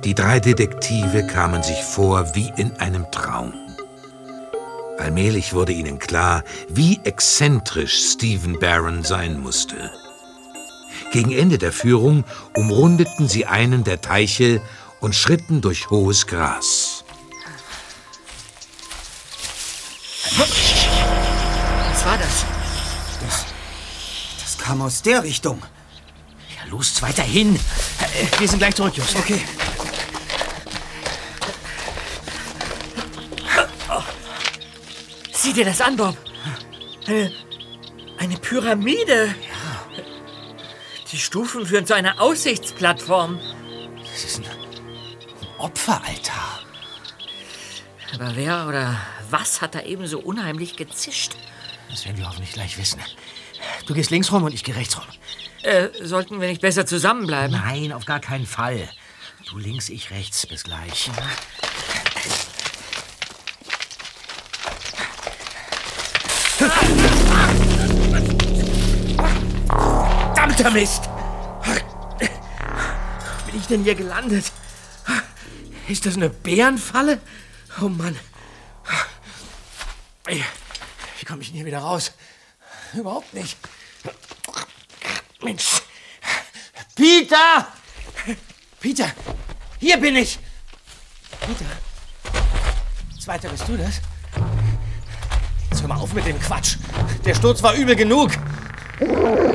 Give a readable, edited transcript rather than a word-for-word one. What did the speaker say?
Die 3 Detektive kamen sich vor wie in einem Traum. Allmählich wurde ihnen klar, wie exzentrisch Stephen Barron sein musste. Gegen Ende der Führung umrundeten sie einen der Teiche und schritten durch hohes Gras. Was war das? Das kam aus der Richtung. Ja, los, weiter hin. Wir sind gleich zurück, Jungs. Okay. Sieh dir das an, Bob. Eine Pyramide. Ja. Die Stufen führen zu einer Aussichtsplattform. Das ist ein Opferaltar. Aber wer oder was hat da eben so unheimlich gezischt? Das werden wir hoffentlich gleich wissen. Du gehst links rum und ich gehe rechts rum. Sollten wir nicht besser zusammenbleiben? Nein, auf gar keinen Fall. Du links, ich rechts. Bis gleich. Verdammter Mist! Wo bin ich denn hier gelandet? Ist das eine Bärenfalle? Oh Mann. Wie komme ich denn hier wieder raus? Überhaupt nicht. Mensch. Peter! Peter! Hier bin ich! Peter? Zweiter, bist du das? Jetzt hör mal auf mit dem Quatsch. Der Sturz war übel genug.